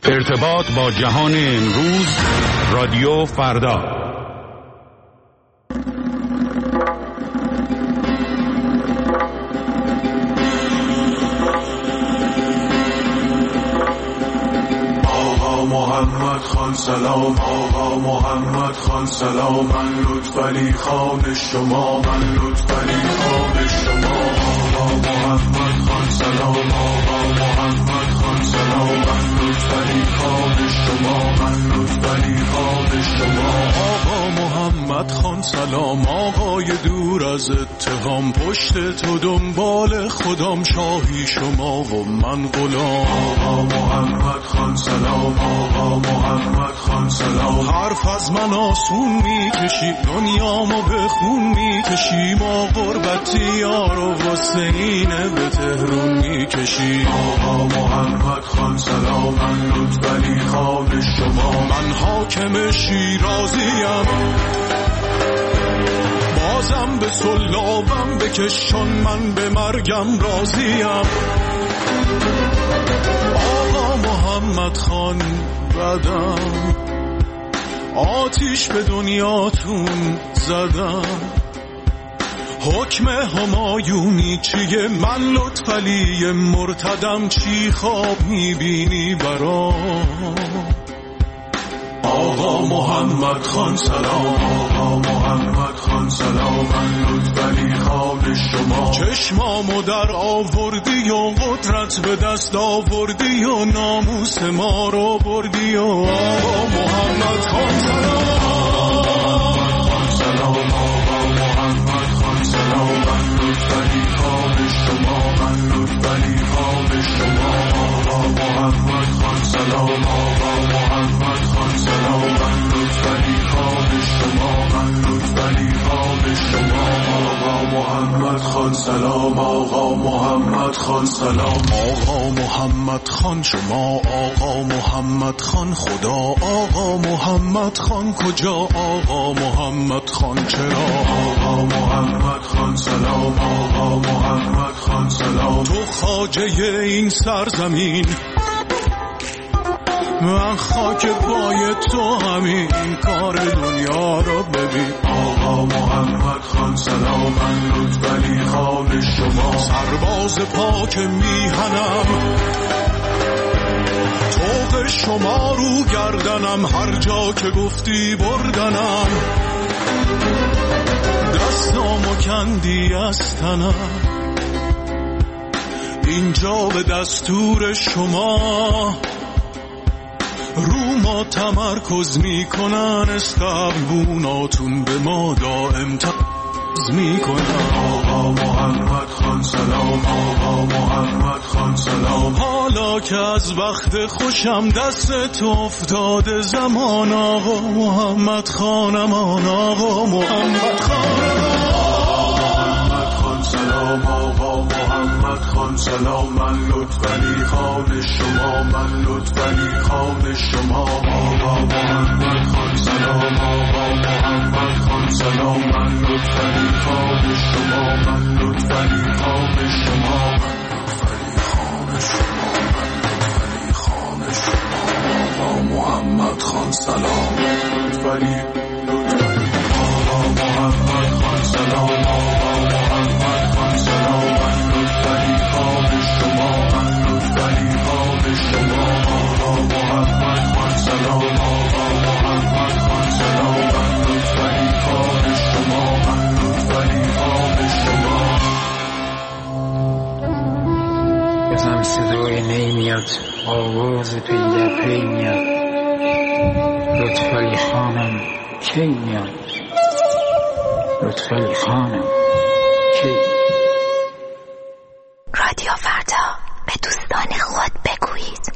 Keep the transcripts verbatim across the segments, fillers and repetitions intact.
ارتباط با جهان امروز، رادیو فردا. آقا محمد خان سلام، آقا محمد خان سلام، من لطفعلی خان شما، من لطفعلی خان شما. آقا محمد خان سلام، آقا محمد خان سلام، من لطفعلی خان شما، من لطفعلی خان شما. آقا محمد خان سلام، آقای دور از اتهام، پشت تو دنبال خودم، شاهی شما و من غلام. آقا محمد خان سلام، آقا محمد خان سلام، حرف از من آسون میکشی، دنیامو به خون میکشی، ما غربتی یار و حسینه به تهرون میکشی. آقا محمد خان سلام، من لطفعلی خان شما، من حاکم شیرازیم، بازم به سلابم بکشان، من به مرگم راضیم. آقا محمد خان بدم، آتیش به دنیاتون زدم، حکم همایونی چیه؟ من لطفعلی مرتدم، چی خواب میبینی برام؟ آقا محمد خان سلام، آقا محمد خان سلام، من لطفعلی خان شما، چشمامو در آوردی و قدرت به دست آوردی و ناموس ما رو بردی و آقا محمد خان سلام، آقا محمد خان سلام، من لطفعلی خان شما، من لطفعلی خان شما. آقا محمد خان سلام، آقا محمد خان سلام، من لطفعلی خان شما، من لطفعلی خان شما. آقا محمد خان سلام، آقا محمد خان سلام، آقا محمد خان شما، آقا محمد خان خدا، آقا محمد خان کجا، آقا محمد خان چرا؟ آقا محمد خان سلام، آقا محمد خان سلام، تو خواجه این سرزمین، من خاک پای تو، همین کار دنیا رو ببین. آقا محمد خان سلام، من لطفعلی خان شما، سرباز پاک میهنم، طوق شما رو گردنم، هر جا که گفتی بردنم، دستامو کندی از تنم، اینجا به دستور شما رو ما تمرکز میکنن، استقبوناتون به ما دائم تقض میکنن. آقا محمد خان سلام، آقا محمد خان سلام، حالا که از وقت خوشم دست تو افتاده زمان، آقا محمد خانمان، آقا محمد خانمان. سلام آقا محمد خان سلام، من لطفعلی خان شما، من لطفعلی خان شما. آقا محمد خان سلام، آقا محمد خان سلام، من لطفعلی خان شما، من لطفعلی خان شما، من لطفعلی خان شما، من لطفعلی خان شما. آقا محمد خان سلام، لطفعلی لطفعلی. آقا محمد خان سلام، آقا محمد خان سلام، من لطفعلی خان شما، من لطفعلی خان شما. آقا محمد خان سلام، آقا محمد خان سلام، من لطفعلی خان شما، من لطفعلی خان شما. بزن صدای نی میاد، آواز پی در پی میاد، لطفعلی خانم کی میاد، لطفعلی خانم کی؟ رادیو فردا، به دوستان خود بگویید.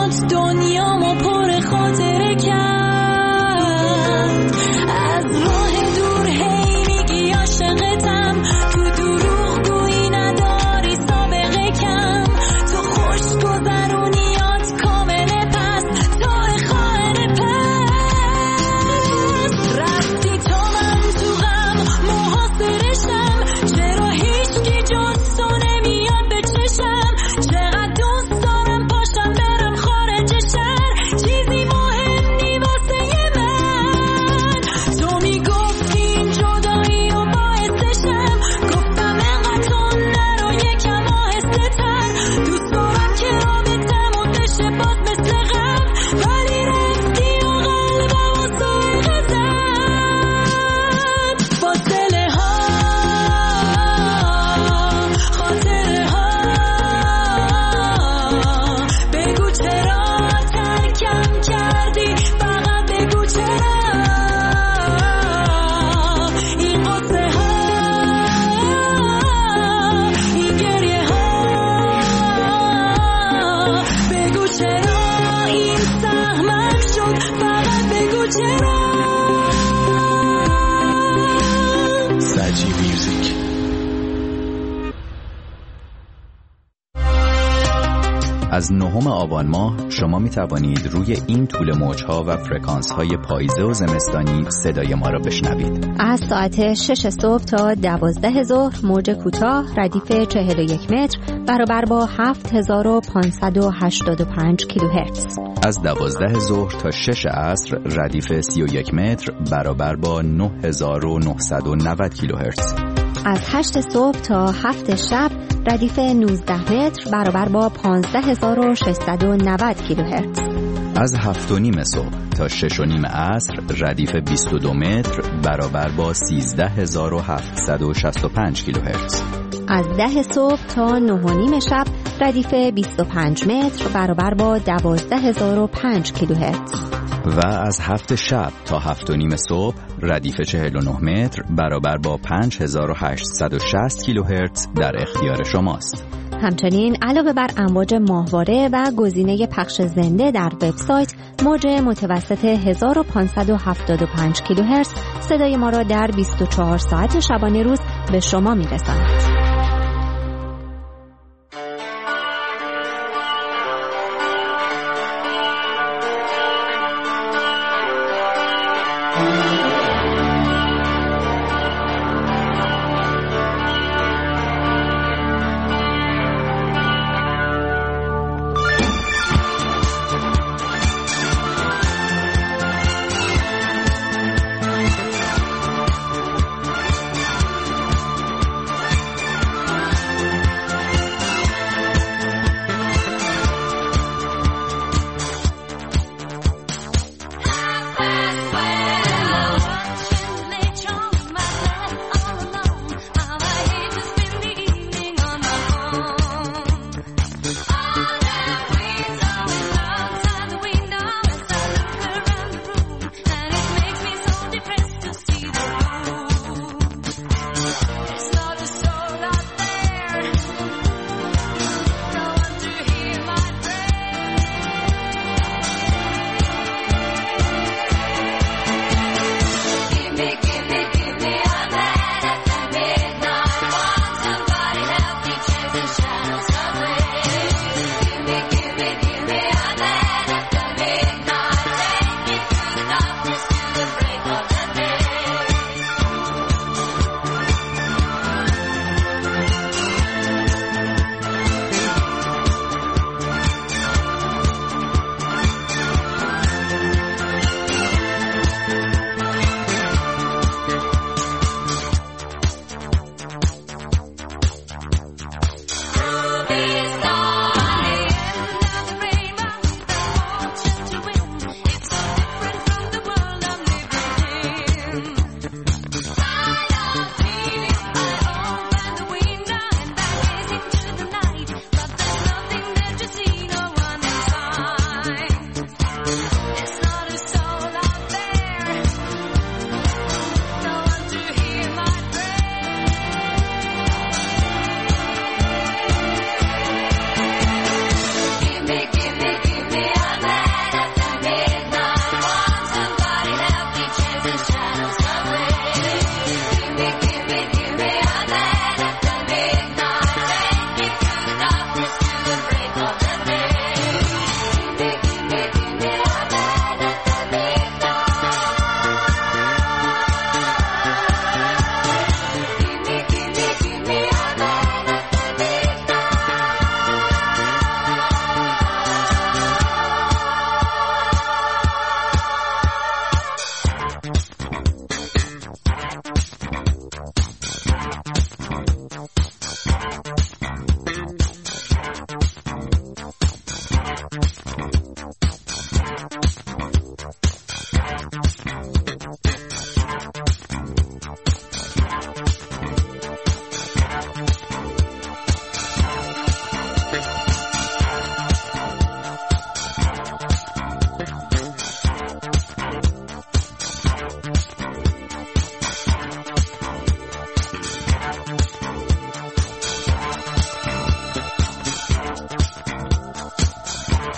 میاد دنیامو پر خاطره کرد. از راه دور هی میگی عاشقتم، تو دروغ گویی نداری سابقه کم، تو خوش گذرونیات کامله پس تا خانه پس رفتی تا من تو غم محاصرشم، چرا هیچکی جز تو نمیاد به چشم، چقدر دوست دارم پاشم برم خارج شهر، چیزی مهم نی واسه من. تو میگفتی این جدایی و باعثشم، گفتم انقدر تو نرو یکم آهسته تر، دوست دارم که رابطمون بشه باز مثل قبل، ولی رفتی و قلبم و سوق زد. فاصله ها خاطره ها، بگو چرا ترکم کردی، فقط بگو چرا. این قصه ها این گریه ها، بگو چرا این سهمم شد، فقط بگو چرا. سجی میوزیک. از نهم آبان ماه شما می توانید روی این طول موجها و فرکانس های پاییزه و زمستانی صدای ما را بشنوید. از ساعت شش صبح تا دوازده ظهر موج کوتاه ردیف چهل و یک متر برابر با هفت هزار و پانصد و هشتاد و پنج کیلوهرتز. از دوازده ظهر تا شش عصر ردیف سی و یک متر برابر با نه هزار و نهصد و نود کیلوهرتز. از هشت صبح تا هفت شب ردیف نوزده متر برابر با پانزده هزار و ششصد و نود کیلوهرتز. از هفت و نیم صبح تا شش و نیم عصر ردیف بیست و دو متر برابر با سیزده هزار و هفتصد و شصت و پنج کیلوهرتز. از ده صبح تا نه و نیم شب ردیف بیست و پنج متر برابر با دوازده هزار و پنج کیلوهرتز. و از هفت شب تا هفت و نیم صبح ردیف چهل و نه متر برابر با پنج هزار و هشتصد و شصت کیلوهرتز در اختیار شماست. همچنین علاوه بر امواج ماهواره و گزینه پخش زنده در وبسایت، موج متوسط هزار و پانصد و هفتاد و پنج کیلوهرتز صدای ما را در بیست و چهار ساعت شبانه روز به شما میرساند.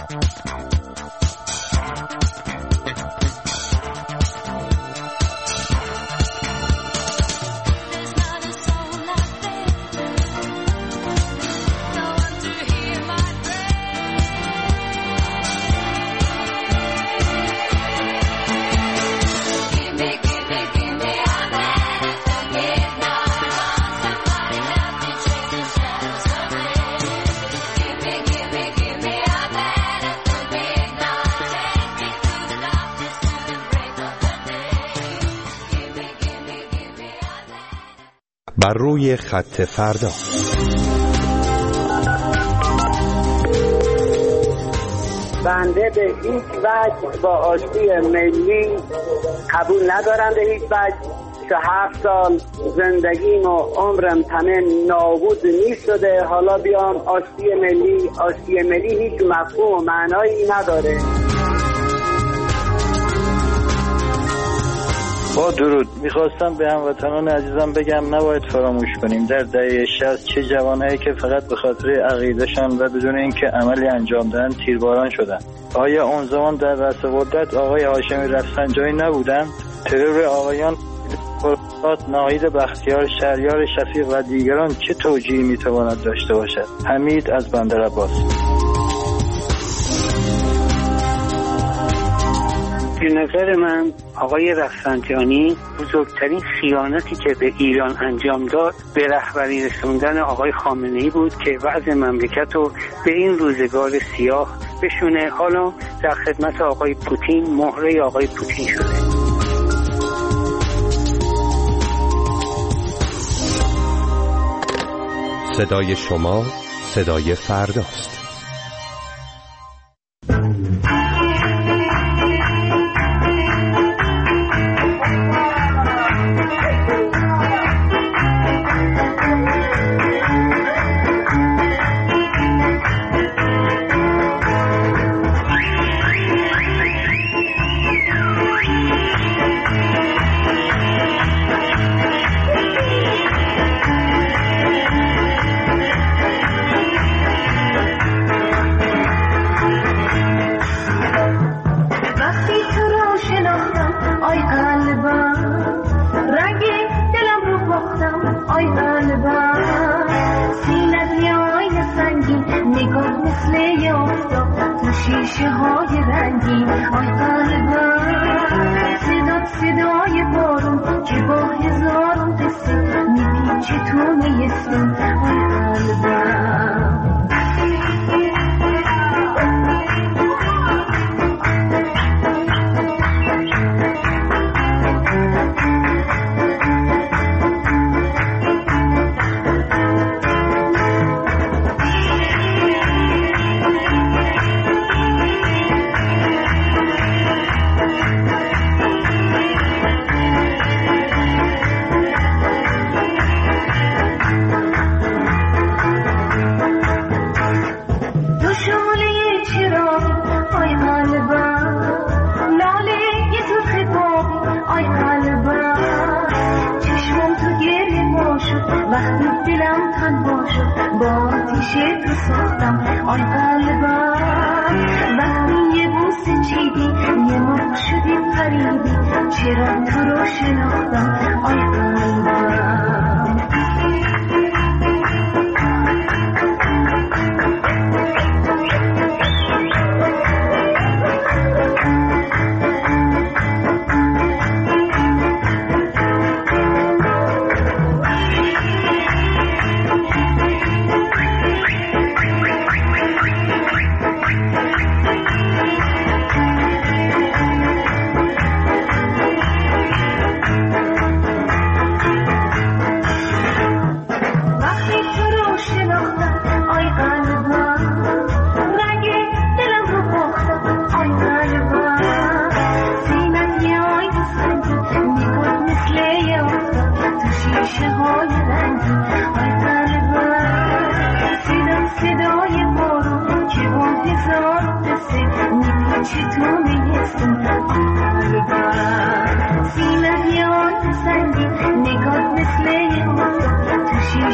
بر روی خط فردا. بنده به هیچ وجه با آشتی ملی قبول ندارم، به هیچ وجه که هفت سال زندگیم و عمرم همه نابود نیست شده، حالا بیام آشتی ملی. آشتی ملی هیچ مفهوم و معنایی نداره. با درود، میخواستم به هموطنان عزیزم بگم نباید فراموش کنیم در دهه شصت چه جوانایی که فقط به خاطر عقیدهشان و بدون اینکه عملی انجام دهن تیرباران شدند. آیا اون زمان در رأس قدرت آقای هاشمی رفسنجانی نبودند؟ ترور آقایان ناهید بختیار، شهریار شفیق و دیگران چه توجیهی میتواند داشته باشد؟ حمید از بندرعباس. به نظر من آقای رفسنجانی بزرگترین خیانتی که به ایران انجام داد به رهبری رسوندن آقای خامنه‌ای بود که وضع مملکت رو به این روزگار سیاه بشونه. حالا در خدمت آقای پوتین، مهره آقای پوتین شده. صدای شما صدای فرداست.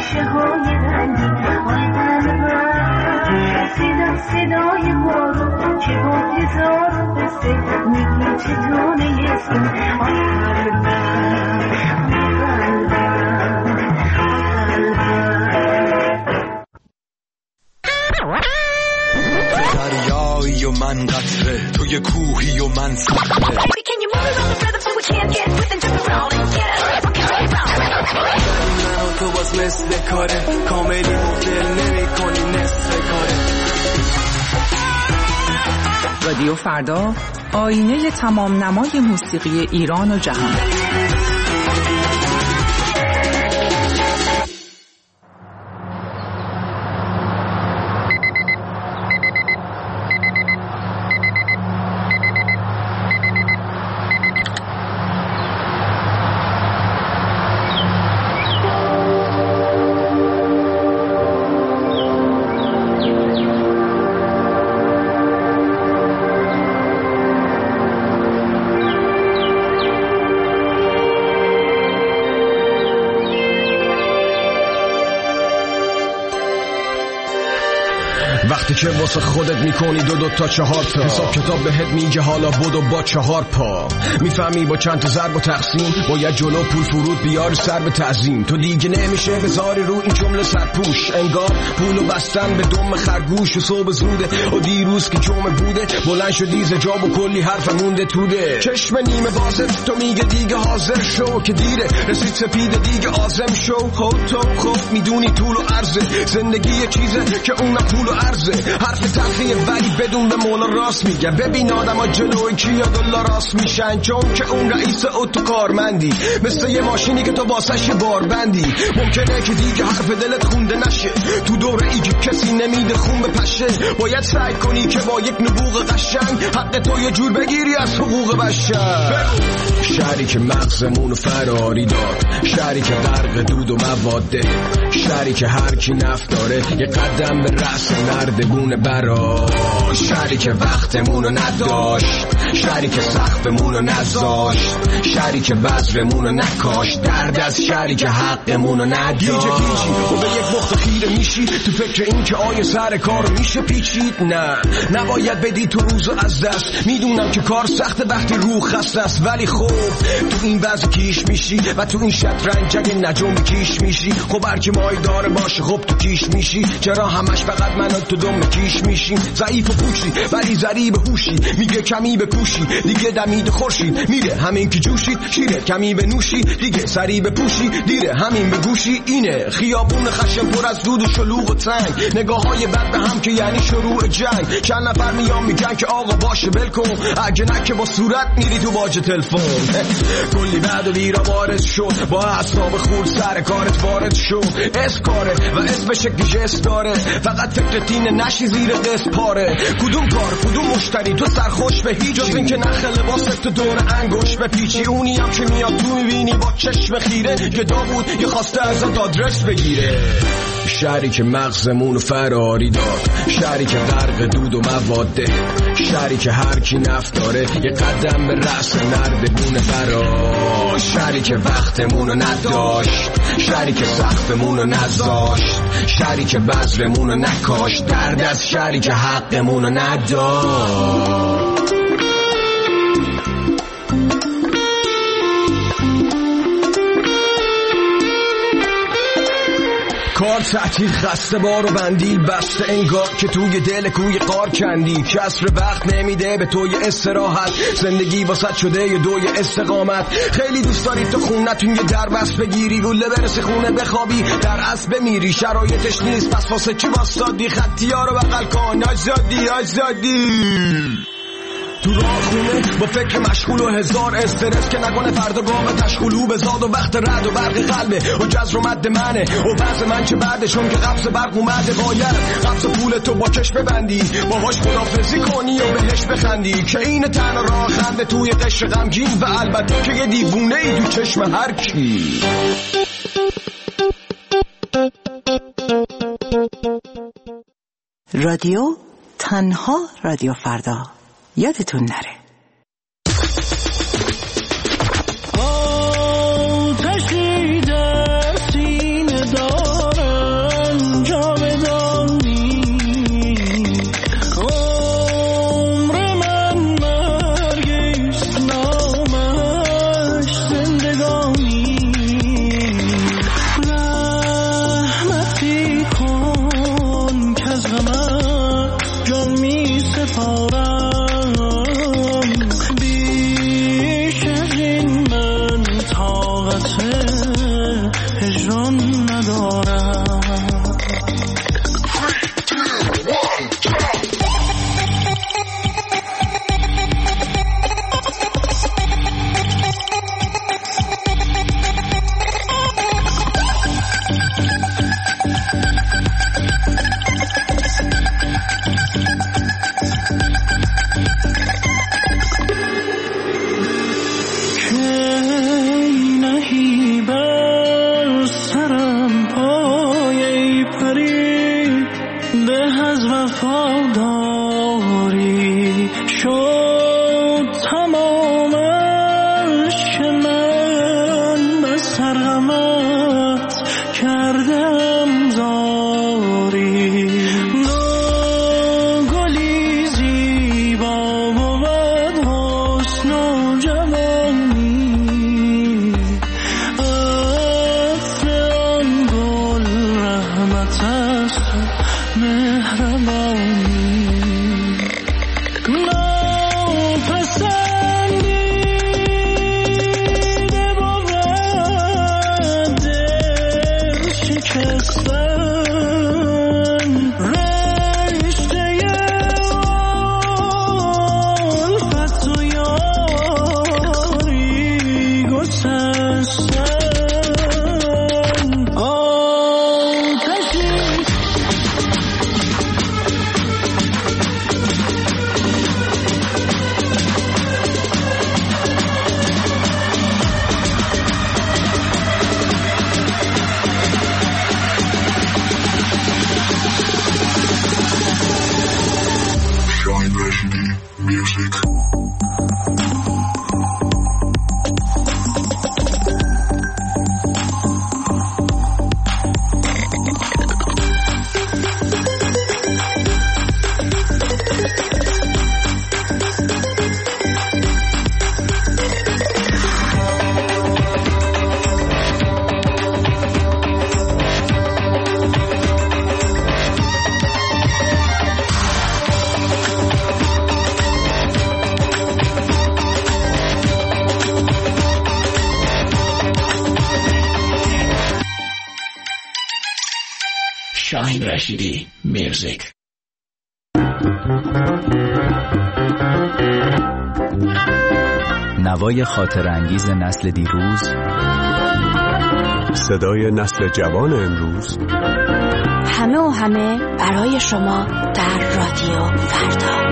صدای بارون قصه میگی چطونه یه سون آی قلبم آی قلبم تو دریایی و من قطره توی کوهی و من صخره من و تو باز مثل کاره کاملی مفدل نمی کنی نصف کاره. رادیو فردا، آینه تمام نمای موسیقی ایران و جهان. وقتی که واسه خودت میکنی دو دو تا چهار تا حساب کتاب بهت میگه حالا بدو با چهار پا میفهمی با چند تا ضرب و تقسیم باید جلو پول فرود بیار سر به تعظیم تو دیگه نمیشه بذاری رو این جمله سرپوش انگار پولو بستن به دم خرگوش و صبح زوده و دیروز که جمعه بوده بلند شدی زجاب و کلی حرف مونده توده چشم نیمه بازه تو میگه دیگه حاضر شو که دیره رسید سپید دیگه آزم شو خود تو خود میدونی طول و عرضه زندگی یه چیزه که اونم پول و عرضه حرف تلخیه ولی بدون به مولا راست میگه ببین آدم ها جلوی کیا دلا راست میشن چون که اون رئیس اتوکارمندی مثل یه ماشینی که تو واسش بار بندی ممکنه که دیگه حرف دلت خونده نشه تو دوره ای که کسی نمیده خون بپشه باید سعی کنی که با یک نبوغ قشنگ حق تو یه جور بگیری از حقوق بشر شهری که مغزمونو فراری داد شهری که غرق دود و مواده شهری که هر کی نفت داره یه قدم به رأس نردبونه برا شهری که وقتمونو نداشت شهری که سقفمونو نذاشت شهری که بذرمونو نکاشت درد از شهری که حقمونو نداشت گیجه گیجی و به یک بخت خیره میشی تو فکر این که آیا سر کار میشه پیچید نه نباید بدی تو روزو از دست میدونم که کار سخته وقتی روح خسته است ولی خب تو این وضع کیش میشی و تو این شطرنج اگه نجوم کیش میشی خب هرکی مای داره باشه خب تو کیش میشی چرا همش فقط من تو دم کیش میشیم ضعیف و پوشی ولی ضریب هوشی میگه کمی به کوشی دیگه دمید خورشید میره همین که جوشید شیره کمی به نوشی دیگه سری به پوشی دیره همین به گوشی اینه خیابون خشم پر از دود و شلوغ و تنگ نگاه های بد به هم که یعنی شروع جنگ چند نفر میان میگن که آقا باشه ول کن اگه نه که با صورت میری تو باج تلفن کلی بعد و بیرا وارد شد با اعصاب خورد سر کارت وارد شد اسکاره و اسمش گیجس داره فقط فکرت اینه نشی زیر قسط پاره کدوم کار کدوم مشتری تو سرخوش به هیچ جز این که نخ لباست تو دور انگوش به پیچی اونی هم که میاد تو میبینی با چشم خیره که داوود یه خواسته ازت آدرس بگیره شهری که مغزمونو فراری داد شهری که غرق دود و مواده شهری که هر کی نفت داره یه قدم به رأس نردبونه برا شهری که وقتمونو نداشت شهری که سقفمونو نذاشت شهری که بذرمونو نکاشت درد از شهری که حقمونو نداشت کار تعطیل خسته بار و بندیل بسته انگار که توی دل کوی قار کندی کسر وقت نمیده به توی استراحت زندگی واسط شده یه دوی استقامت خیلی دوست داری تو خونتون یه در بست بگیری گله برسه خونه بخوابی در اسب بمیری شرایطش نیست پس واسه چی واسادی خطی ها رو بغل کن آزادی آزادی تو راه خونه با فکر مشغول و هزار استرس که نکنه فردا گام تشغلو به زاد و وقت رد و برق قلبه و جزر و مد منه و بعض من چه بعدشون که قبض برق اومده باید قبض پول تو با کش ببندی باهاش خدافزی کنی و بهش بخندی که این تنها راه خنده توی قشر غمگین و البته که یه دیوونه ای تو چشم هر کی. رادیو تنها رادیو فردا یادتون نره. آتشی در سینه دارم جاودانی عمر من Music. شاهین رشیدی میوزیک. نوای خاطر انگیز نسل دیروز، صدای نسل جوان امروز، همه و همه برای شما در رادیو فردا.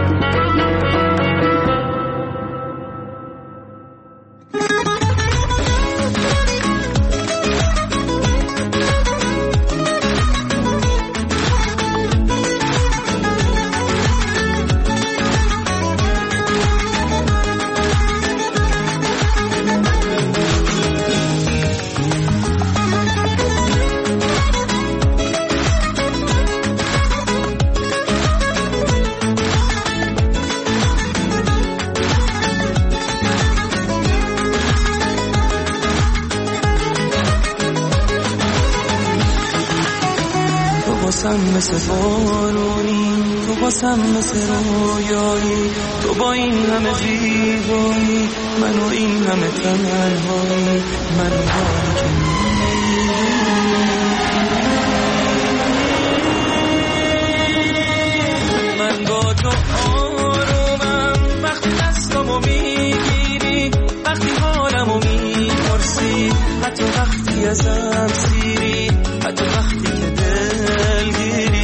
باسم مثل بارونی، تو باسم مثل رویایی، تو با این همه زیبایی، من و این همه تنهایی، من و حالی که من با تو آرومم، وقتی دستامو میگیری، وقتی حالمو میپرسی، حتی وقتی ازم سیری، حتی وقتی که دلگیری.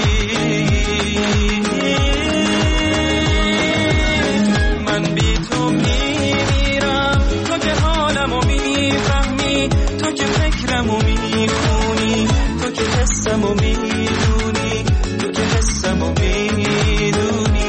من بی تو میمیرم، تو که حالمو میفهمی، تو که فکرمو میخونی، تو که حسمو میدونی، تو که حسمو میدونی.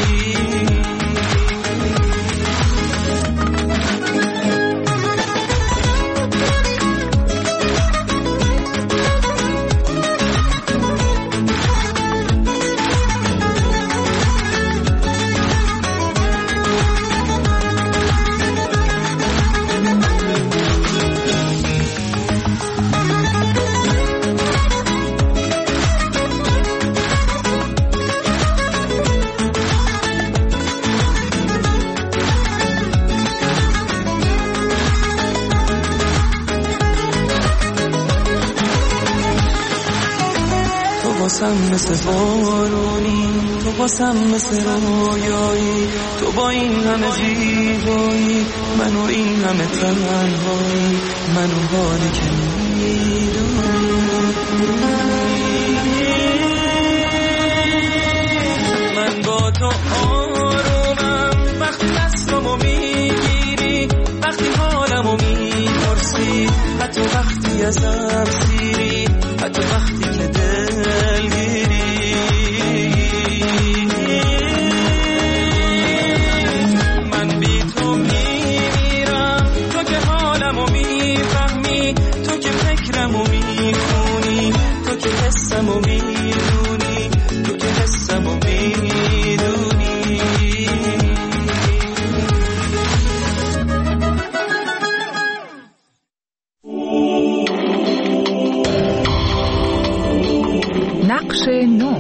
باسم مثل بارونی، تو باسم مثل رویایی، تو با این همه زیبایی، من و این همه تنهایی، من و حالی که میدونی. من با تو آرومم، وقتی دستامو میگیری، وقتی حالمو میپرسی، حتی وقتی ازم سیری، حتی وقتی که دلگیری. من بی تو میمیرم، تو که حالمو میفهمی، تو که فکرمو میخونی، تو که حسمو میدونی، تو که حسمو میدونی. نقش نو.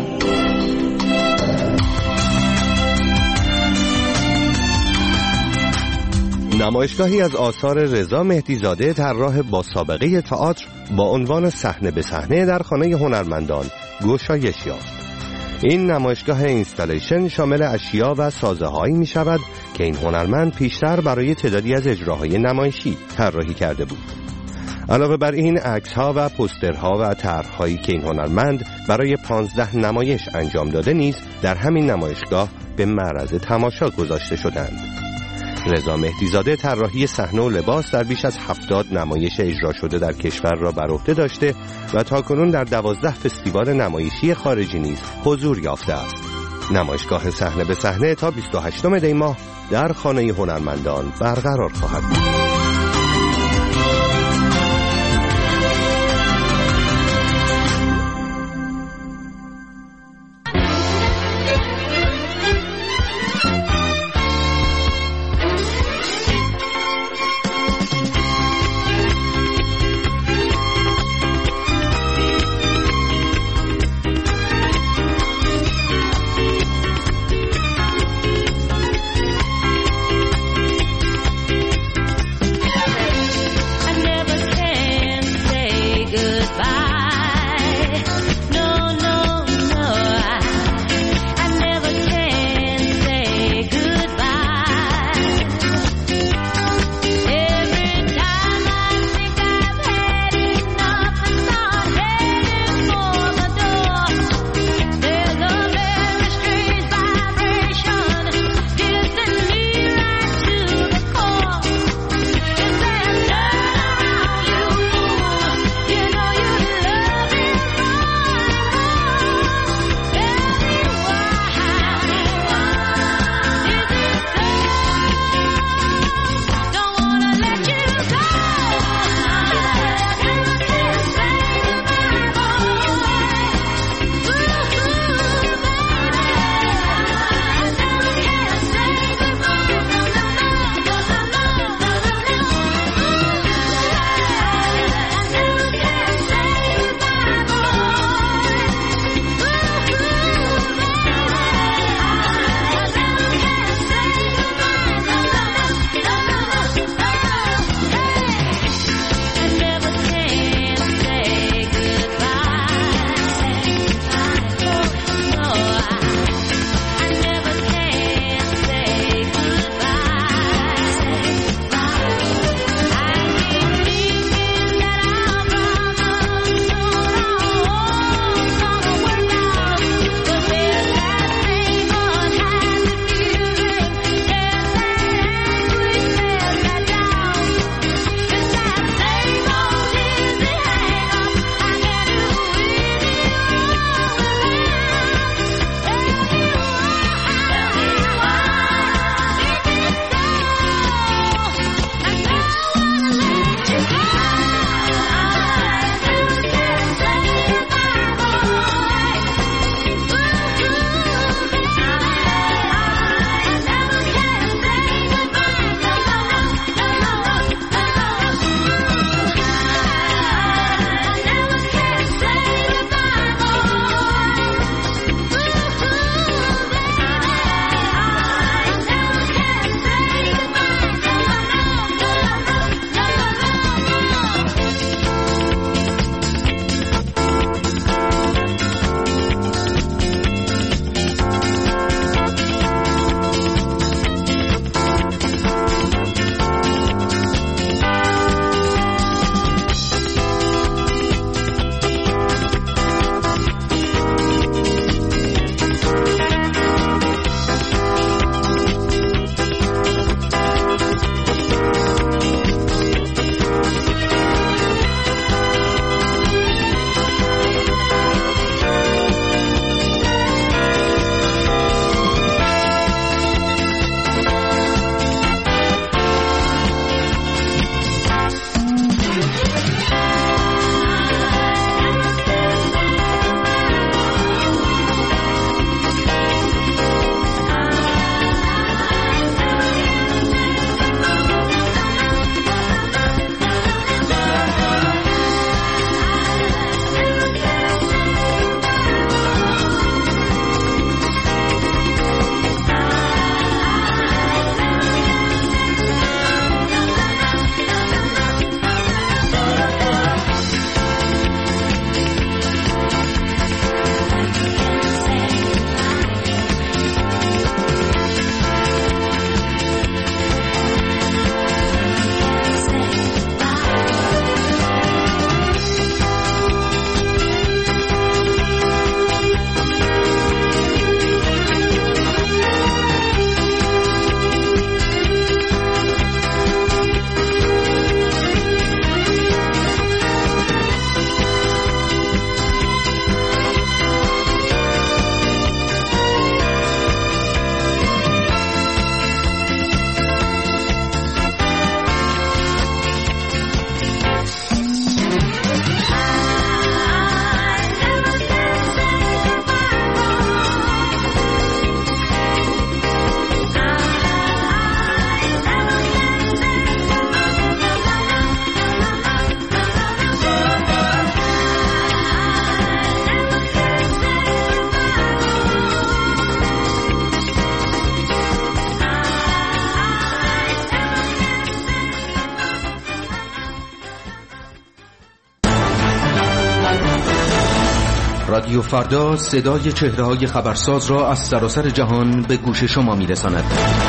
نمایشگاهی از آثار رضا مهدیزاده طراح با سابقه تئاتر با عنوان صحنه به صحنه در خانه هنرمندان گشایش یافت. این نمایشگاه اینستالیشن شامل اشیا و سازه‌هایی می شود که این هنرمند پیشتر برای تعدادی از اجراهای نمایشی طراحی کرده بود. علاوه بر این عکس‌ها و پوسترها و طرح‌هایی که این هنرمند برای پانزده نمایش انجام داده نیز در همین نمایشگاه به معرض تماشا گذاشته شدند. رضا مهدیزاده طراحی صحنه و لباس در بیش از هفتاد نمایش اجرا شده در کشور را بر عهده داشته و تاکنون در دوازده فستیوال نمایشی خارجی نیز حضور یافته است. نمایشگاه صحنه به صحنه تا بیست و هشتم دی ماه در خانه هنرمندان برقرار خواهد بود. رادیو فردا صدای چهره‌های خبرساز را از سراسر جهان به گوش شما می‌رساند.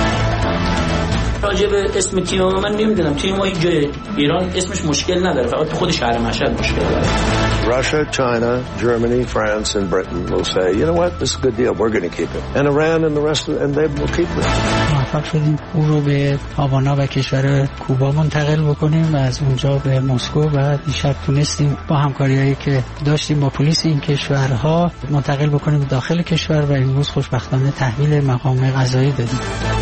راجع به اسم تیم ما من نمیدونم، تیم ما جای ایران اسمش مشکل نداره، فقط تو خود شهر مشهد مشکل داره. Russia, China, Germany, France and Britain will say, you know what, this is a good deal, we're going to keep it. And Iran and the rest of, and they will keep it. موفق شدیم او رو به هاوانا و کشور کوبا منتقل بکنیم و از اونجا به مسکو و دیشب تونستیم با همکاریایی که داشتیم با پلیس این کشورها منتقل بکنیم داخل کشور و امروز خوشبختانه تحویل مقام قضایی دادیم.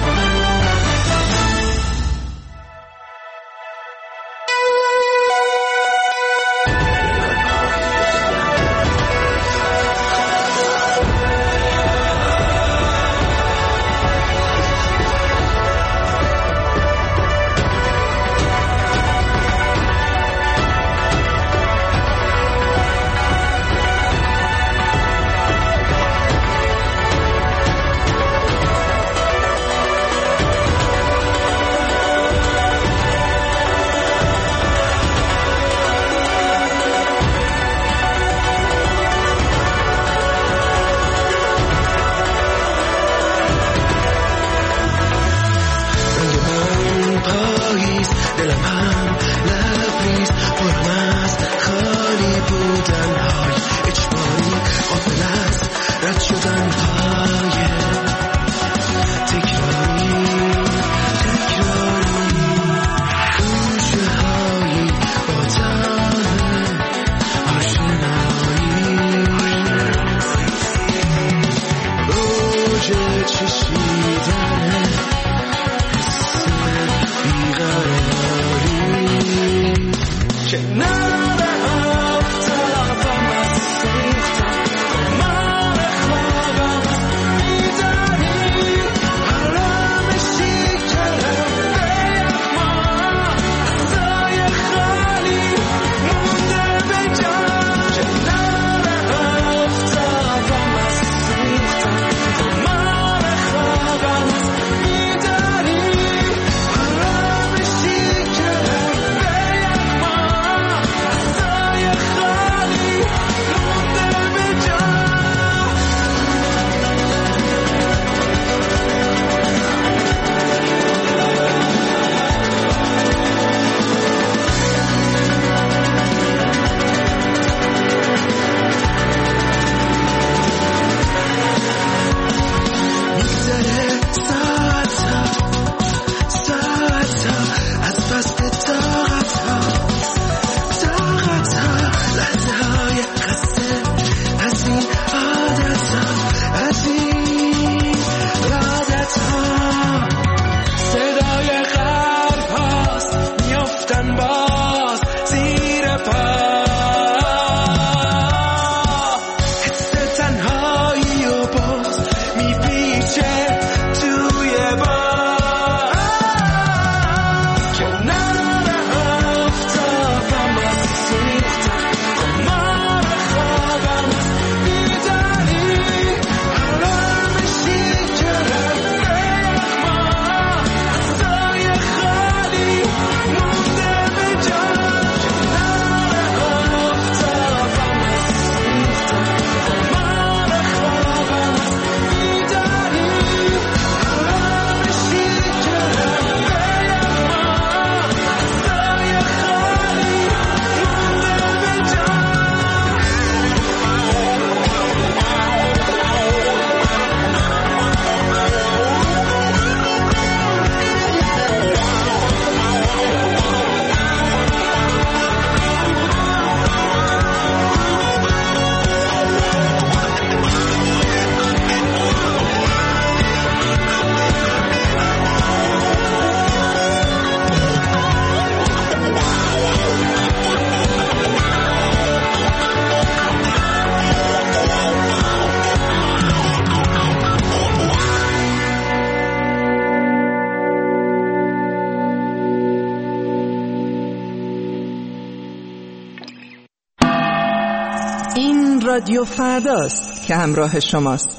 رادیو فرداست که همراه شماست.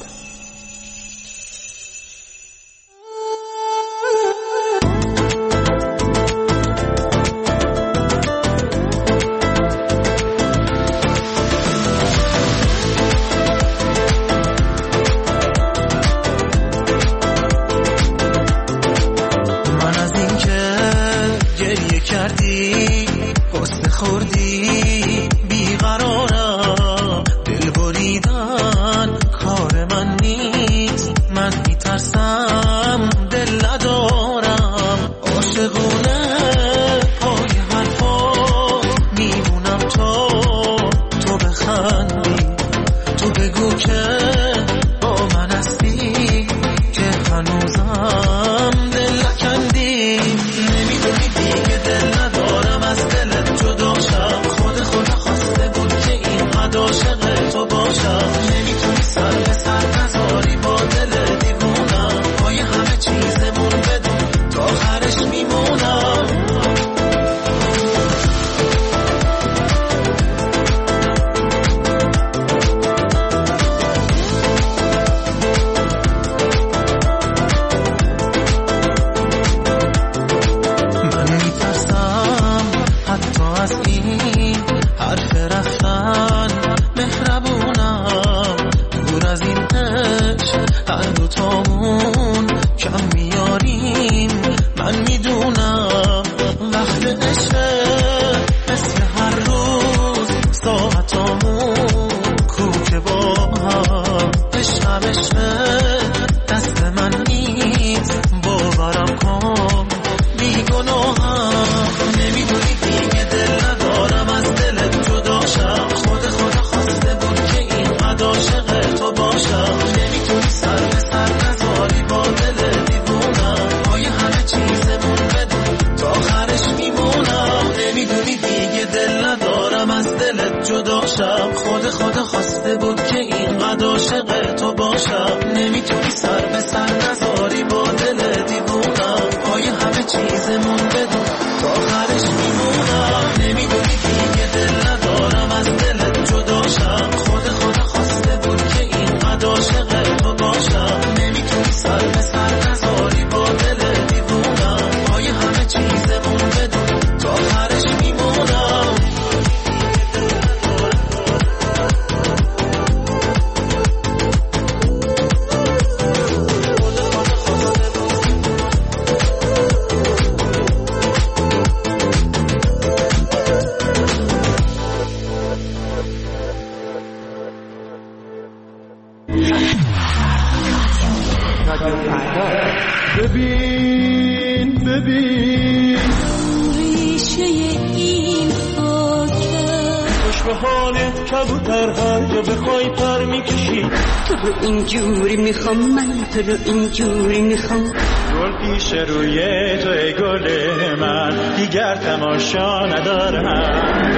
کبوترها یا بخوای پر میکشی. تو رو اینجوری میخوام من، تو رو اینجوری میخوام. گل پیش روی تو ای گل من، دیگر تماشا ندارم.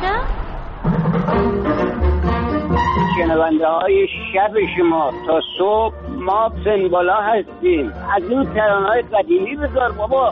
شنونده های شب شما تا صبح ما سنبالا هستیم. از این ترانه های قدیمی بذار بابا.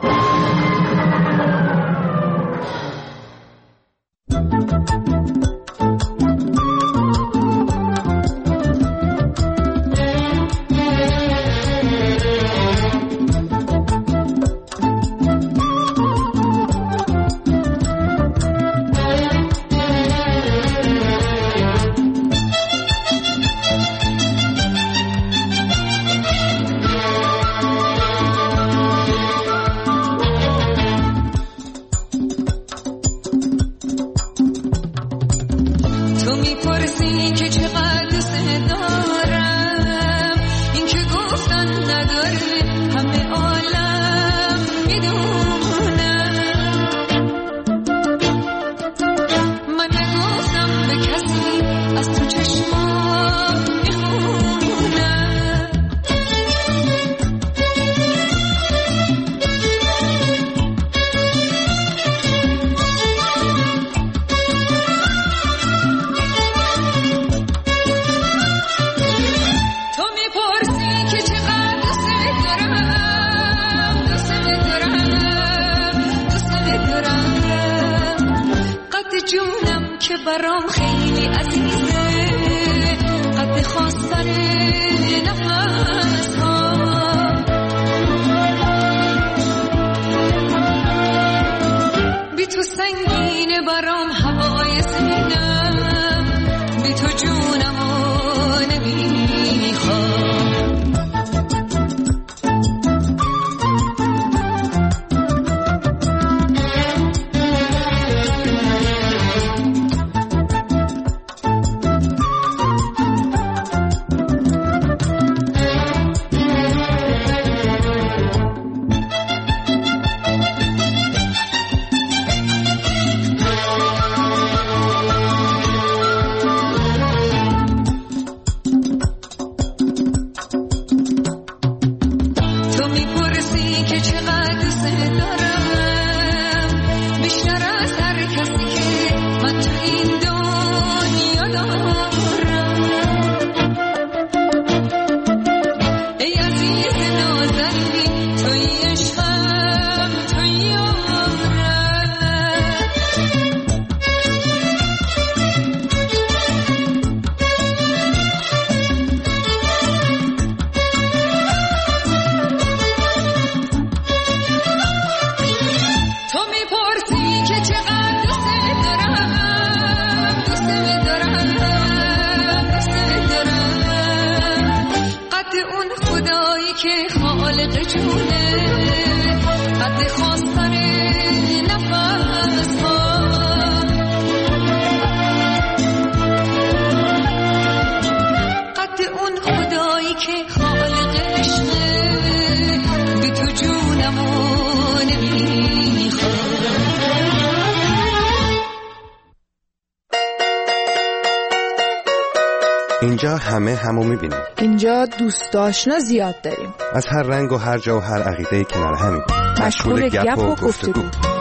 اینجا همه همو میبینیم. اینجا دوست آشنا زیاد داریم. از هر رنگ و هر جا و هر عقیده کنار همیم. مشغول گپ و گفتگو.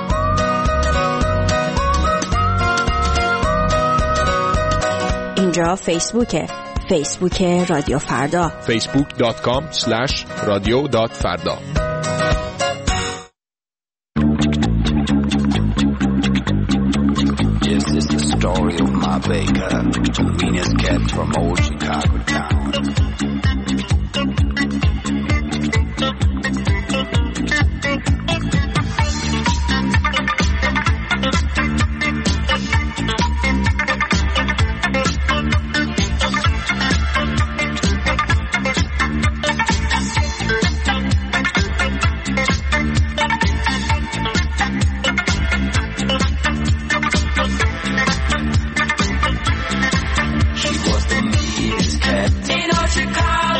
اینجا فیسبوکه. فیسبوک رادیو فردا. فیسبوک دات کام اسلش رادیو دات فردا. Yes, this is the story of my baker, the meanest cat from old Chicago town. Chicago.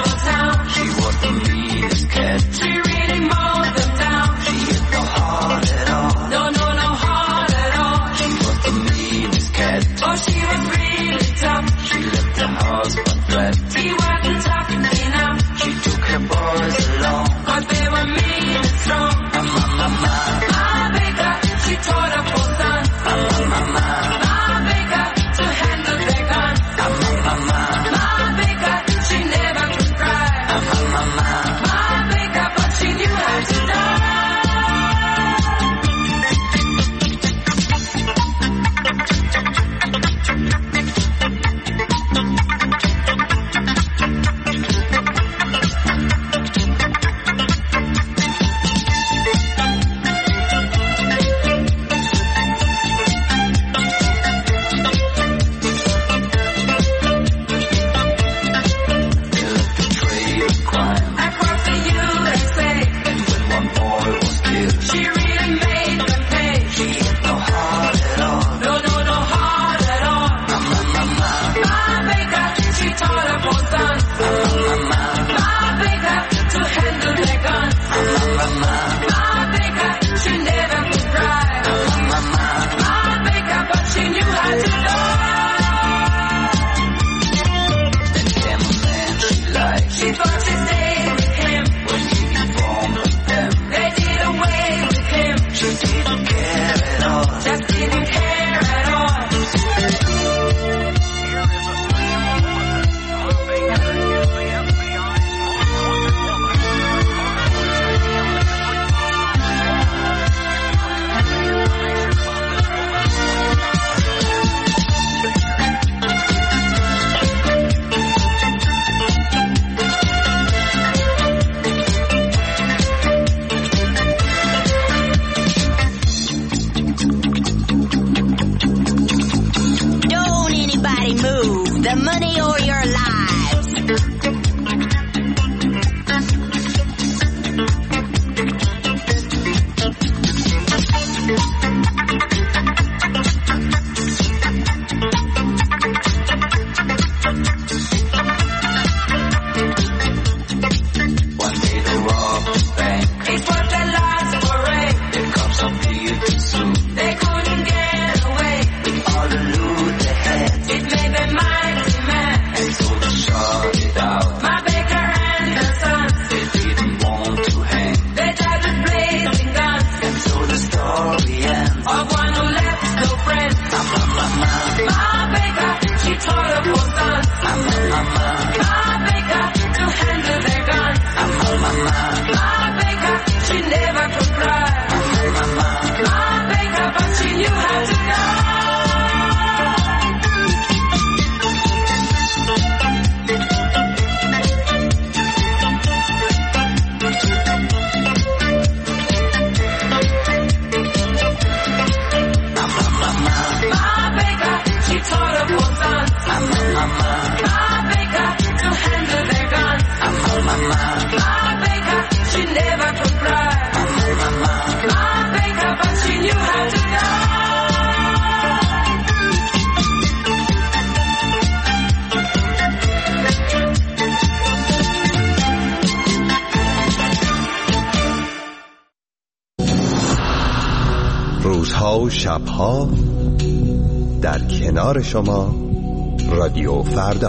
روزها و شبها در کنار شما رادیو فردا.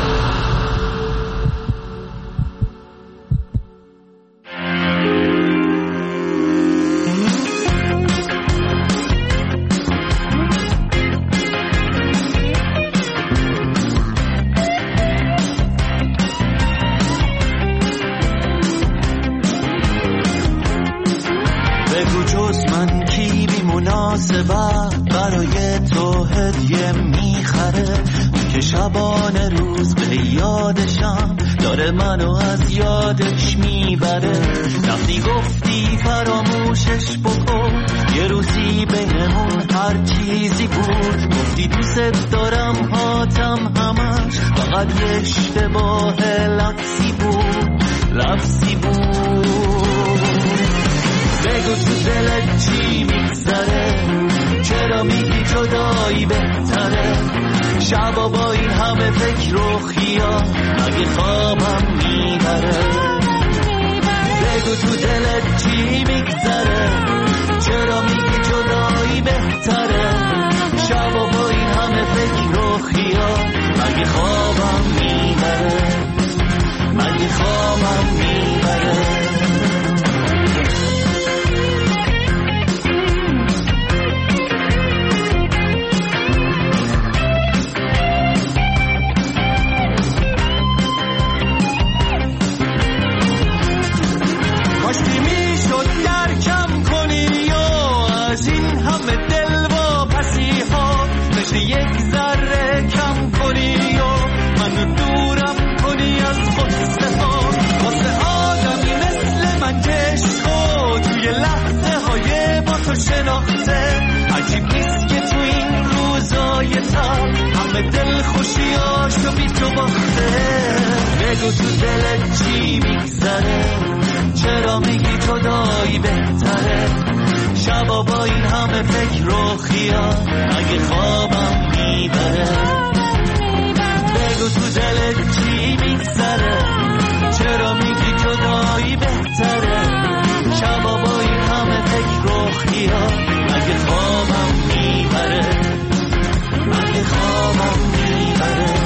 برای تو هدیه میخره که شبانه روز به یادشم داره منو از یادش میبره. وقتی گفتی فراموشش بکن یه روزی بینمون هر چیزی بود، گفتی دوست دارم هاتم همش فقط یه اشتباه لفظی بود لفظی بود. بگو تو دلت چی میگذره، چرا میگی جدایی بهتره؟ شبا با این همه فکر و خیال مگه خوابم میبره؟ بگو تو دلت چی میگذره، چرا میگی جدایی بهتره؟ شبا با این همه فکر و خیال مگه خوابم میبره؟ مگه خوابم میبره؟ یک ذره کم کنی و منو دورم کنی از خسته ها. واسه آدمی مثل من که عشقو توی لحظه های با تو شناخته، عجیب نیست که تو این روزای تر همه دل خوشیاشو بی تو باخته. بگو تو دلت چی میگذره، چرا میگی جدایی بهتره؟ شبا با این همه فکر و خیال اگه خوابم میبره؟ بگو تو دلت چی میگذره، چرا میگی جدایی بهتره؟ شبا با این همه فکر و خیال اگه خوابم میبره؟ اگه خوابم میبره؟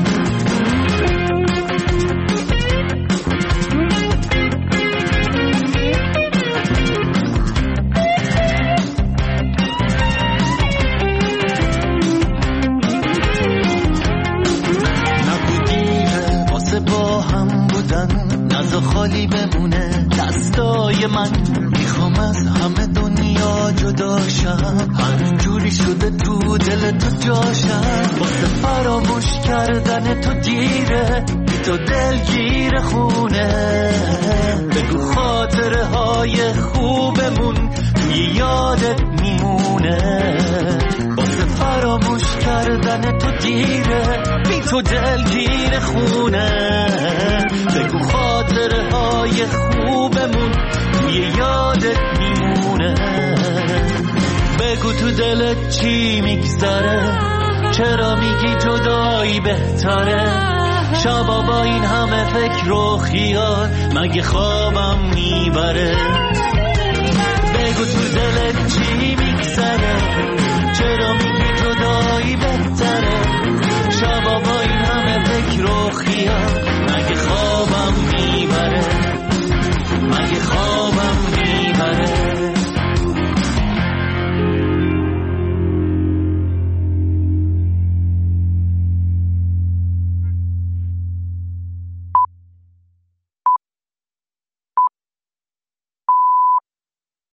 خالی بمونه دستای من، میخوام از همه دنیا جداشم، هر جوری شده تو دل تو جاشم. واسه فراموش کردن تو دیره، بی تو دلگیر خونه. بگو خاطره های خوبمون توی یادت میمونه. واسه فراموش کردن تو دیره، بی تو دلگیر خونه. بگو خاطره های خوبمون توی یادت میمونه. بگو تو دلت چی میگذره، چرا میگی جدایی بهتره؟ شبا با این همه فکر و خیال مگه خوابم میبره؟